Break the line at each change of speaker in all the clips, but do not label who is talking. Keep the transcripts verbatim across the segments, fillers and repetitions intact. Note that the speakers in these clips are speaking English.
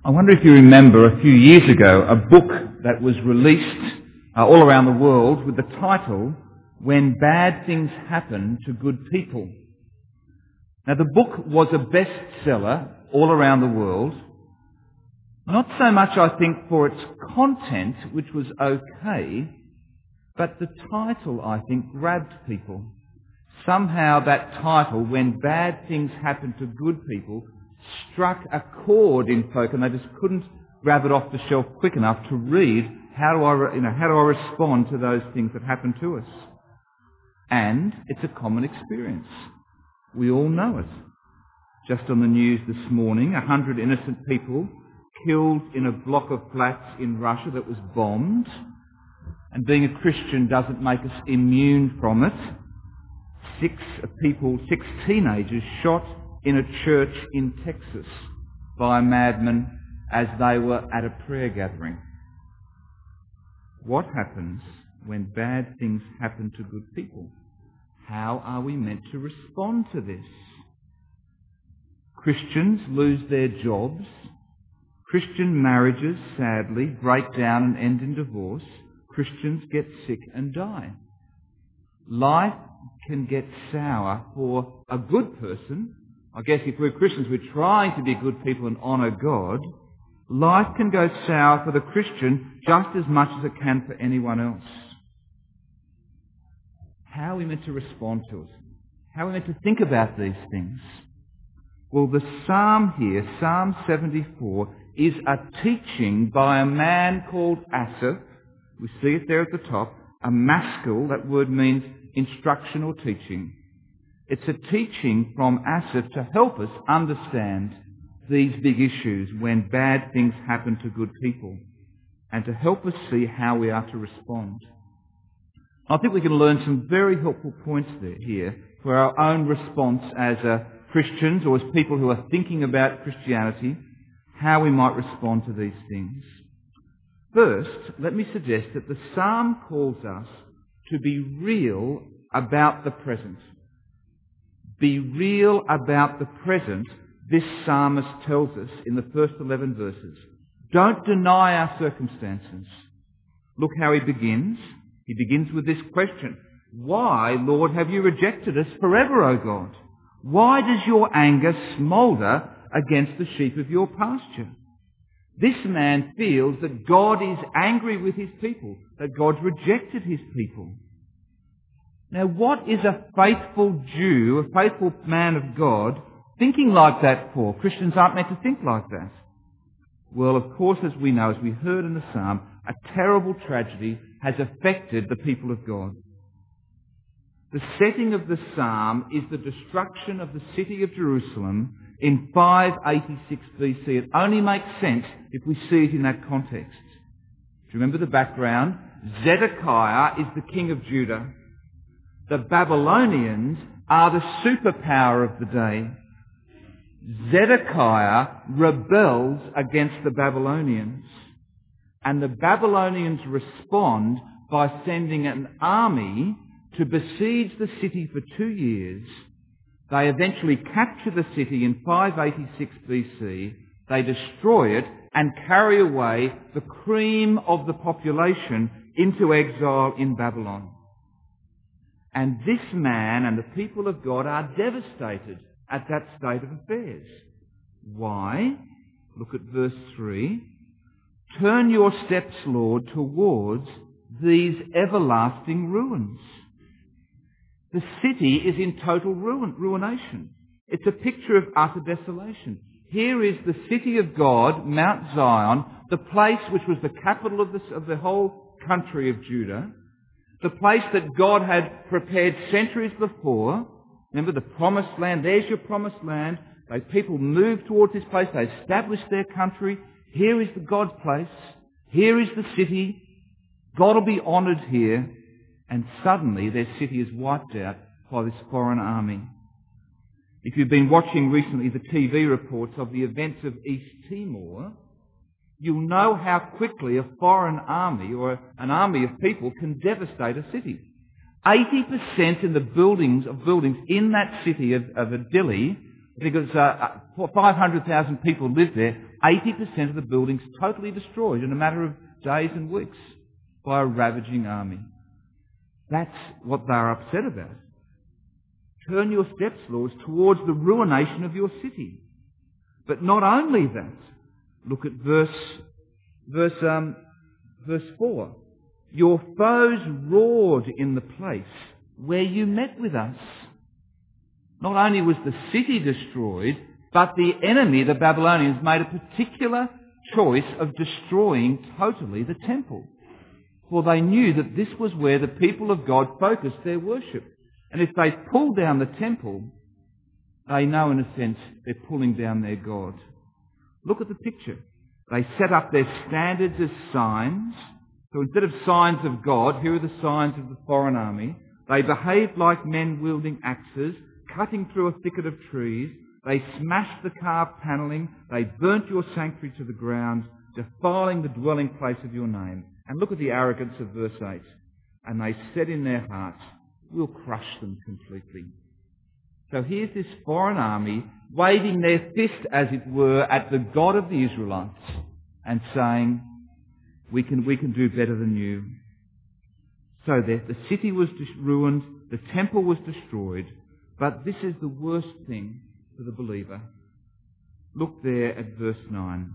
I wonder if you remember a few years ago a book that was released uh, all around the world with the title, When Bad Things Happen to Good People. Now the book was a bestseller all around the world, not so much I think for its content, which was okay, but the title I think grabbed people. Somehow that title, When Bad Things Happen to Good People, struck a chord in folk and they just couldn't grab it off the shelf quick enough to read how do I, you know, how do I respond to those things that happen to us. And it's a common experience. We all know it. Just on the news this morning, a hundred innocent people killed in a block of flats in Russia that was bombed. And being a Christian doesn't make us immune from it. Six people, six teenagers shot in a church in Texas by a madman as they were at a prayer gathering. What happens when bad things happen to good people? How are we meant to respond to this? Christians lose their jobs. Christian marriages, sadly, break down and end in divorce. Christians get sick and die. Life can get sour for a good person. I guess if we're Christians, we're trying to be good people and honour God. Life can go sour for the Christian just as much as it can for anyone else. How are we meant to respond to it? How are we meant to think about these things? Well, the psalm here, Psalm seventy-four, is a teaching by a man called Asaph. We see it there at the top. A maskil, that word means instruction or teaching. It's a teaching from Asaph to help us understand these big issues when bad things happen to good people and to help us see how we are to respond. I think we can learn some very helpful points there here for our own response as uh, Christians or as people who are thinking about Christianity, how we might respond to these things. First, let me suggest that the psalm calls us to be real about the present. Be real about the present, this psalmist tells us in the first eleven verses. Don't deny our circumstances. Look how he begins. He begins with this question. Why, Lord, have you rejected us forever, O God? Why does your anger smoulder against the sheep of your pasture? This man feels that God is angry with his people, that God's rejected his people. Now, what is a faithful Jew, a faithful man of God, thinking like that for? Christians aren't meant to think like that. Well, of course, as we know, as we heard in the psalm, a terrible tragedy has affected the people of God. The setting of the psalm is the destruction of the city of Jerusalem in five eighty-six B C. It only makes sense if we see it in that context. Do you remember the background? Zedekiah is the king of Judah. The Babylonians are the superpower of the day. Zedekiah rebels against the Babylonians. And the Babylonians respond by sending an army to besiege the city for two years. They eventually capture the city in five eighty-six B C. They destroy it and carry away the cream of the population into exile in Babylon. And this man and the people of God are devastated at that state of affairs. Why? Look at verse three. Turn your steps, Lord, towards these everlasting ruins. The city is in total ruin, ruination. It's a picture of utter desolation. Here is the city of God, Mount Zion, the place which was the capital of, this, of the whole country of Judah, the place that God had prepared centuries before. Remember the promised land. There's your promised land. They, people moved towards this place. They established their country. Here is the God's place. Here is the city. God will be honoured here. And suddenly their city is wiped out by this foreign army. If you've been watching recently the T V reports of the events of East Timor, you'll know how quickly a foreign army or an army of people can devastate a city. eighty percent in the buildings of buildings in that city of, of Dili I think it was uh, five hundred thousand people lived there. eighty percent of the buildings totally destroyed in a matter of days and weeks by a ravaging army. That's what they're upset about. Turn your steps, Lord, towards the ruination of your city. But not only that, look at verse, verse, um, verse four. Your foes roared in the place where you met with us. Not only was the city destroyed, but the enemy, the Babylonians, made a particular choice of destroying totally the temple. For they knew that this was where the people of God focused their worship. And if they pull down the temple, they know in a sense they're pulling down their God. Look at the picture. They set up their standards as signs. So instead of signs of God, here are the signs of the foreign army. They behaved like men wielding axes, cutting through a thicket of trees. They smashed the carved panelling. They burnt your sanctuary to the ground, defiling the dwelling place of your name. And look at the arrogance of verse eight. And they said in their hearts, we'll crush them completely. So here's this foreign army waving their fist, as it were, at the God of the Israelites and saying, we can, we can do better than you. So the, the city was ruined, the temple was destroyed, but this is the worst thing for the believer. Look there at verse nine.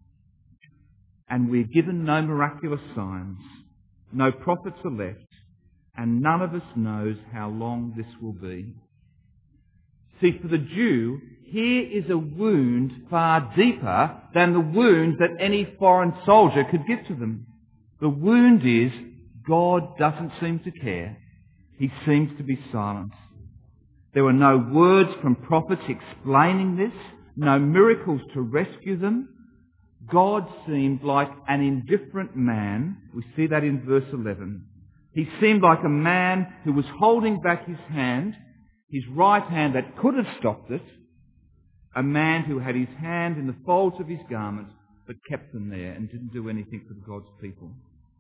And we're given no miraculous signs, no prophets are left, and none of us knows how long this will be. See, for the Jew, here is a wound far deeper than the wound that any foreign soldier could give to them. The wound is God doesn't seem to care. He seems to be silent. There were no words from prophets explaining this, no miracles to rescue them. God seemed like an indifferent man. We see that in verse eleven. He seemed like a man who was holding back his hand, his right hand that could have stopped it, a man who had his hand in the folds of his garment but kept them there and didn't do anything for God's people.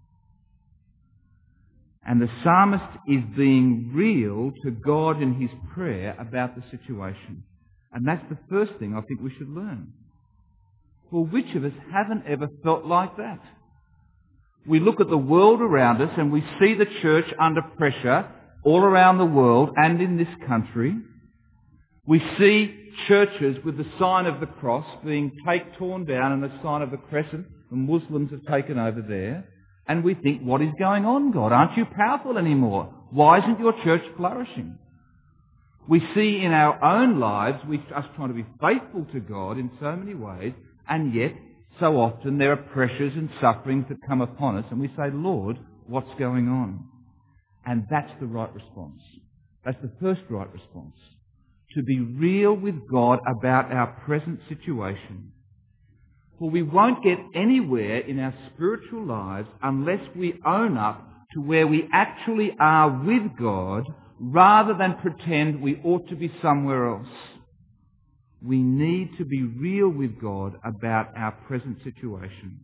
And the psalmist is being real to God in his prayer about the situation. And that's the first thing I think we should learn. Well, which of us haven't ever felt like that? We look at the world around us and we see the church under pressure all around the world and in this country. We see churches with the sign of the cross being take, torn down and the sign of the crescent the Muslims have taken over there. And we think, what is going on, God? Aren't you powerful anymore? Why isn't your church flourishing? We see in our own lives, we are trying to be faithful to God in so many ways, and yet so often there are pressures and sufferings that come upon us, and we say, Lord, what's going on? And that's the right response. That's the first right response. To be real with God about our present situation. For we won't get anywhere in our spiritual lives unless we own up to where we actually are with God rather than pretend we ought to be somewhere else. We need to be real with God about our present situation.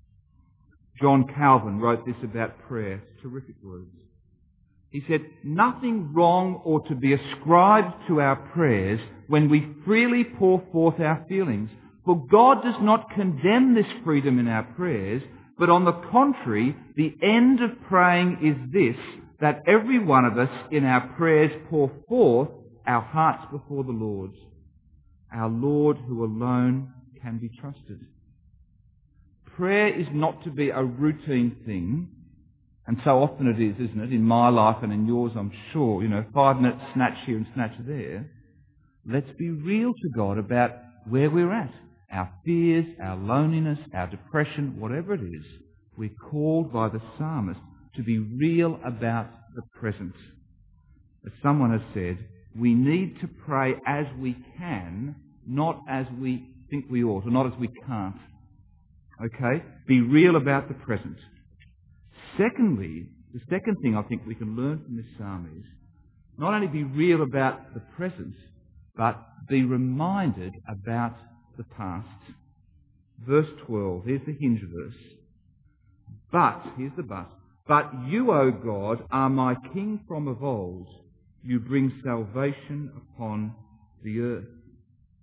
John Calvin wrote this about prayer. Terrific words. He said, nothing wrong ought to be ascribed to our prayers when we freely pour forth our feelings. For God does not condemn this freedom in our prayers, but on the contrary, the end of praying is this, that every one of us in our prayers pour forth our hearts before the Lord, our Lord who alone can be trusted. Prayer is not to be a routine thing, and so often it is, isn't it? In my life and in yours, I'm sure, you know, five minutes snatch here and snatch there. Let's be real to God about where we're at. Our fears, our loneliness, our depression, whatever it is, we're called by the psalmist to be real about the present. As someone has said, we need to pray as we can, not as we think we ought, or not as we can't. Okay? Be real about the present. Secondly, the second thing I think we can learn from this psalm is not only be real about the present, but be reminded about the past. Verse twelve, here's the hinge verse. But, here's the but, but you, O God, are my King from of old. You bring salvation upon the earth.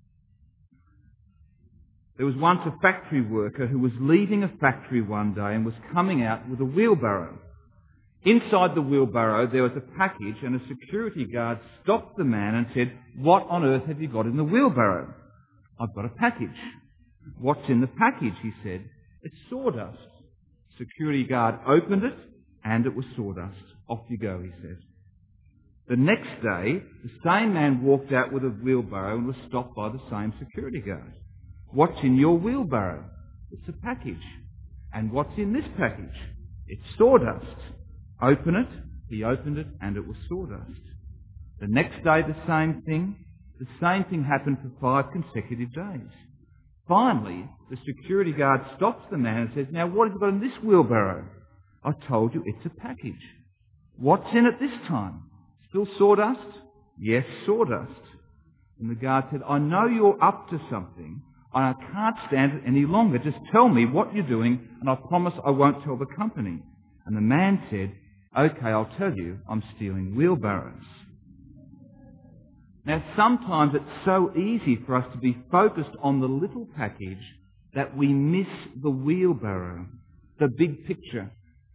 There was once a factory worker who was leaving a factory one day and was coming out with a wheelbarrow. Inside the wheelbarrow there was a package, and a security guard stopped the man and said, "What on earth have you got in the wheelbarrow?" "I've got a package." "What's in the package?" he said. "It's sawdust." Security guard opened it, and it was sawdust. "Off you go," he said. The next day, the same man walked out with a wheelbarrow and was stopped by the same security guard. "What's in your wheelbarrow?" "It's a package." "And what's in this package?" "It's sawdust." "Open it." He opened it, and it was sawdust. The next day, the same thing. The same thing happened for five consecutive days. Finally, the security guard stops the man and says, "Now, what have you got in this wheelbarrow?" "I told you it's a package." "What's in it this time?" "Still sawdust?" "Yes, sawdust." And the guard said, "I know you're up to something, and I can't stand it any longer. Just tell me what you're doing, and I promise I won't tell the company." And the man said, "Okay, I'll tell you, I'm stealing wheelbarrows." Now, sometimes it's so easy for us to be focused on the little package that we miss the wheelbarrow, the big picture.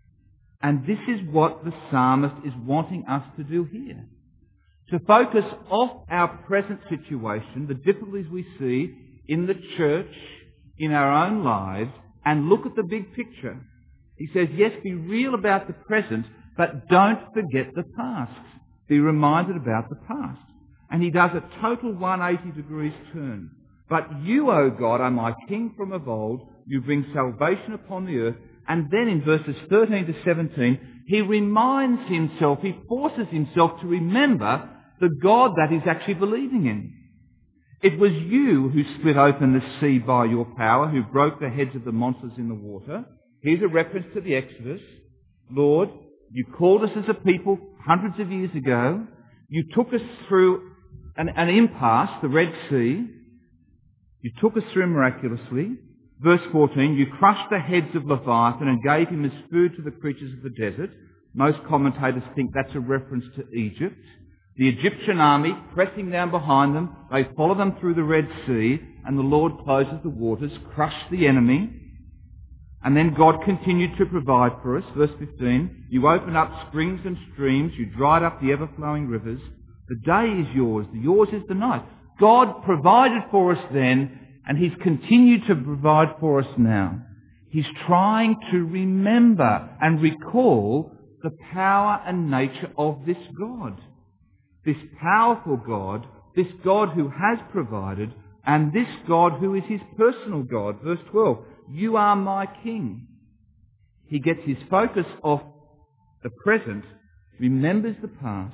And this is what the psalmist is wanting us to do here. To focus off our present situation, the difficulties we see in the church, in our own lives, and look at the big picture. He says, yes, be real about the present, but don't forget the past. Be reminded about the past. And he does a total one hundred eighty degrees turn. "But you, O God, are my King from of old. You bring salvation upon the earth." And then in verses thirteen to seventeen, he reminds himself, he forces himself to remember the God that he's actually believing in. "It was you who split open the sea by your power, who broke the heads of the monsters in the water." Here's a reference to the Exodus. "Lord, you called us as a people hundreds of years ago. You took us through an, an impasse, the Red Sea. You took us through miraculously." Verse fourteen, "You crushed the heads of Leviathan and gave him as food to the creatures of the desert." Most commentators think that's a reference to Egypt. The Egyptian army pressing down behind them, they follow them through the Red Sea, and the Lord closes the waters, crushed the enemy. And then God continued to provide for us. Verse fifteen, "You opened up springs and streams, you dried up the ever-flowing rivers. The day is yours, yours is the night." God provided for us then, and he's continued to provide for us now. He's trying to remember and recall the power and nature of this God. This powerful God, this God who has provided, and this God who is his personal God. Verse twelve, "You are my King." He gets his focus off the present, remembers the past,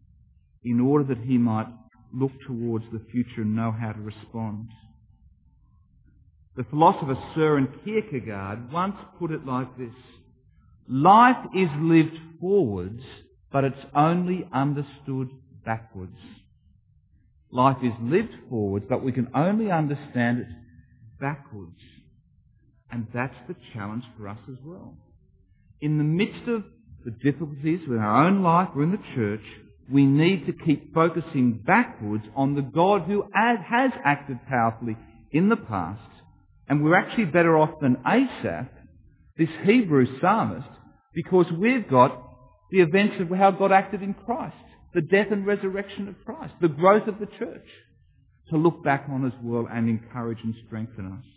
in order that he might look towards the future and know how to respond. The philosopher Søren Kierkegaard once put it like this: "Life is lived forwards, but it's only understood backwards." Life is lived forwards, but we can only understand it backwards. And that's the challenge for us as well. In the midst of the difficulties with our own life or in the church, we need to keep focusing backwards on the God who has acted powerfully in the past. And we're actually better off than Asaph, this Hebrew psalmist, because we've got the events of how God acted in Christ, the death and resurrection of Christ, the growth of the church, to look back on as well and encourage and strengthen us.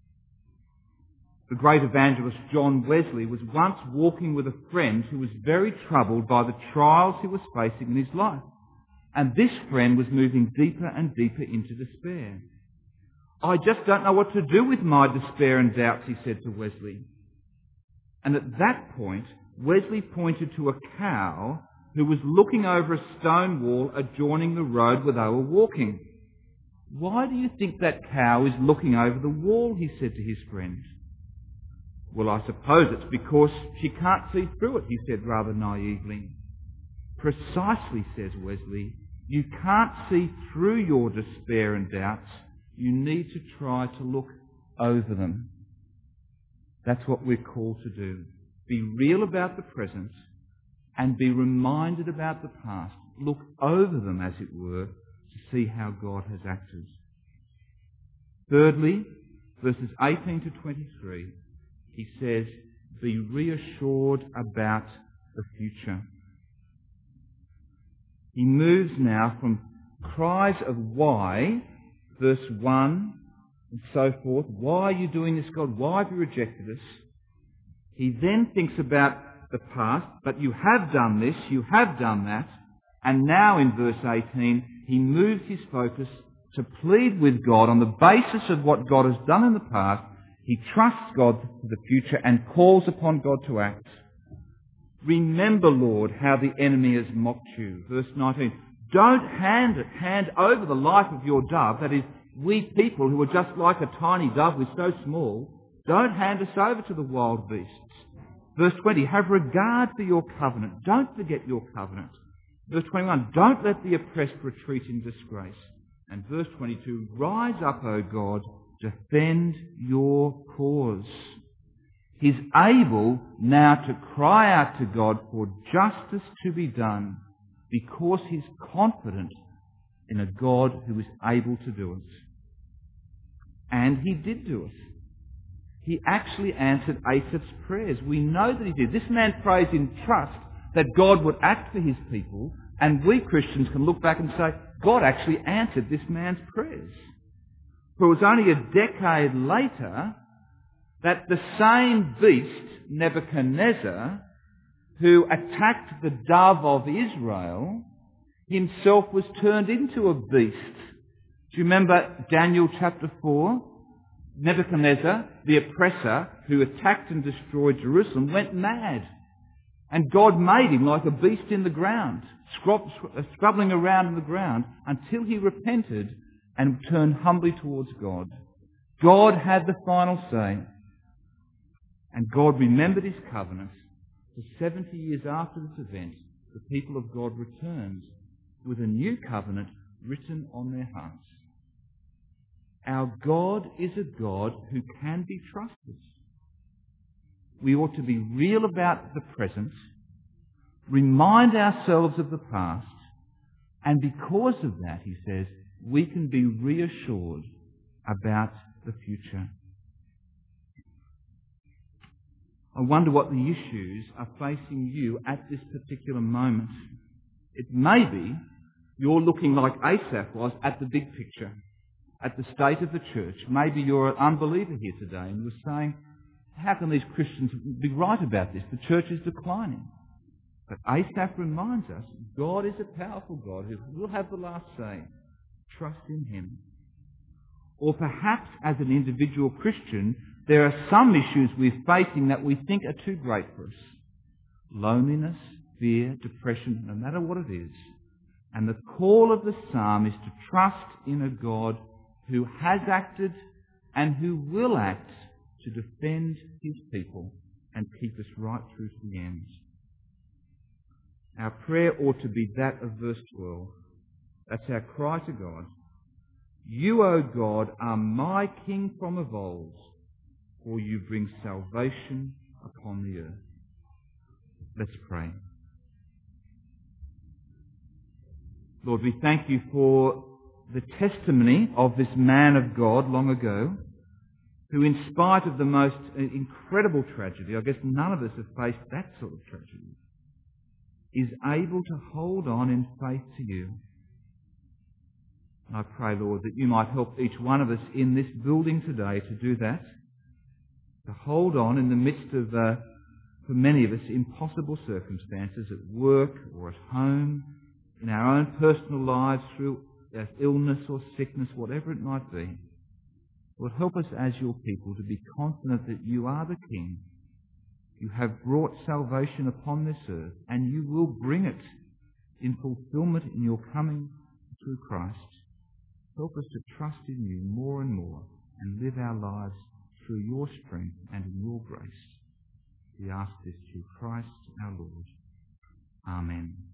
The great evangelist John Wesley was once walking with a friend who was very troubled by the trials he was facing in his life. And this friend was moving deeper and deeper into despair. "I just don't know what to do with my despair and doubts," he said to Wesley. And at that point, Wesley pointed to a cow who was looking over a stone wall adjoining the road where they were walking. "Why do you think that cow is looking over the wall?" he said to his friend. "Well, I suppose it's because she can't see through it," he said rather naively. "Precisely," says Wesley. "You can't see through your despair and doubts. You need to try to look over them." That's what we're called to do. Be real about the present and be reminded about the past. Look over them, as it were, to see how God has acted. Thirdly, verses eighteen to twenty-three, he says, be reassured about the future. He moves now from cries of why, verse one, and so forth. Why are you doing this, God? Why have you rejected us? He then thinks about the past, but you have done this, you have done that. And now in verse eighteen, he moves his focus to plead with God on the basis of what God has done in the past. He trusts God for the future and calls upon God to act. Remember, Lord, how the enemy has mocked you. Verse nineteen. Don't hand, hand over the life of your dove, that is, we people who are just like a tiny dove, we're so small, don't hand us over to the wild beasts. Verse twenty, have regard for your covenant. Don't forget your covenant. Verse twenty-one, don't let the oppressed retreat in disgrace. And verse twenty-two, rise up, O God, defend your cause. He's able now to cry out to God for justice to be done because he's confident in a God who is able to do it. And he did do it. He actually answered Asaph's prayers. We know that he did. This man prays in trust that God would act for his people, and we Christians can look back and say, God actually answered this man's prayers. For it was only a decade later that the same beast, Nebuchadnezzar, who attacked the dove of Israel, himself was turned into a beast. Do you remember Daniel chapter four? Nebuchadnezzar, the oppressor who attacked and destroyed Jerusalem, went mad. And God made him like a beast in the ground, scrubbling around in the ground until he repented and turned humbly towards God. God had the final say. And God remembered his covenant. For seventy years after this event, the people of God returned with a new covenant written on their hearts. Our God is a God who can be trusted. We ought to be real about the present, remind ourselves of the past, and because of that, he says, we can be reassured about the future. I wonder what the issues are facing you at this particular moment. It may be you're looking like Asaph was at the big picture, at the state of the church. Maybe you're an unbeliever here today and you're saying, how can these Christians be right about this? The church is declining. But Asaph reminds us, God is a powerful God who will have the last say. Trust in him. Or perhaps as an individual Christian, there are some issues we're facing that we think are too great for us. Loneliness, fear, depression, no matter what it is. And the call of the psalm is to trust in a God who has acted and who will act to defend his people and keep us right through to the end. Our prayer ought to be that of verse twelve. That's our cry to God. You, O God, are my King from of old, for you bring salvation upon the earth. Let's pray. Lord, we thank you for the testimony of this man of God long ago, who in spite of the most incredible tragedy, I guess none of us have faced that sort of tragedy, is able to hold on in faith to you. And I pray, Lord, that you might help each one of us in this building today to do that, to hold on in the midst of, uh, for many of us, impossible circumstances at work or at home, in our own personal lives through uh, illness or sickness, whatever it might be. Lord, help us as your people to be confident that you are the King. You have brought salvation upon this earth, and you will bring it in fulfillment in your coming through Christ. Help us to trust in you more and more and live our lives through your strength and in your grace. We ask this through Christ our Lord. Amen.